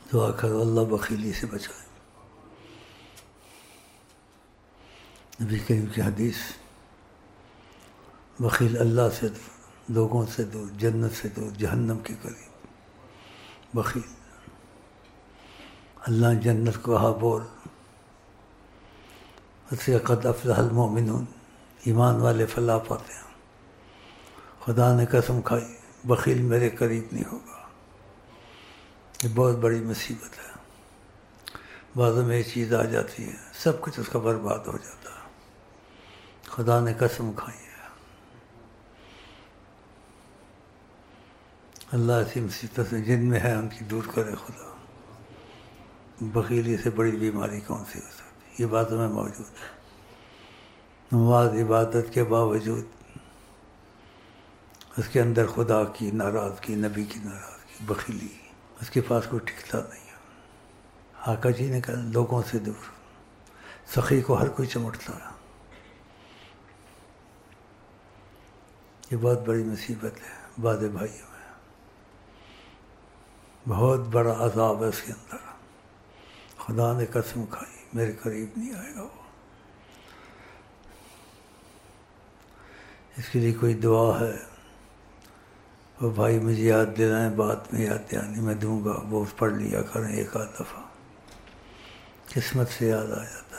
دعا کرو اللہ بخیلی سے بچائے۔ نبی کریم کی حدیث، بخیل اللہ سے دور، لوگوں سے دور، جنت سے دور، جہنم کے قریب۔ بخیل، اللہ جنت کو کہا بول، اسے قد افلح المؤمنون، ایمان والے فلاح پاتے ہیں۔ خدا نے قسم کھائی بخیل میرے قریب نہیں ہوگا۔ یہ بہت بڑی مصیبت ہے۔ بعضوں میں یہ چیز آ جاتی ہے سب کچھ اس کا برباد ہو جاتا ہے۔ خدا نے قسم کھائی ہے۔ اللہ ایسی مصیبت سے جن میں ہے ان کی دور کرے خدا۔ بخیلی سے بڑی بیماری کون سی ہو سکتی؟ یہ باتوں میں موجود ہے۔ نماز عبادت کے باوجود اس کے اندر خدا کی ناراضگی، نبی کی ناراضگی، بخیلی، اس کے پاس کوئی ٹھکتا نہیں ہے۔ آقا جی نے کہا لوگوں سے دور، سخی کو ہر کوئی چمٹتا ہے۔ یہ بہت بڑی مصیبت ہے بعد بھائیوں میں، بہت بڑا عذاب ہے اس کے اندر۔ خدا نے قسم کھائی میرے قریب نہیں آئے گا وہ۔ اس کے لیے کوئی دعا ہے؟ وہ بھائی مجھے یاد دلائیں، بعد میں یاد دلانی میں دوں گا، وہ پڑھ لیا کریں ایک آدھ دفعہ، قسمت سے یاد آ جاتا۔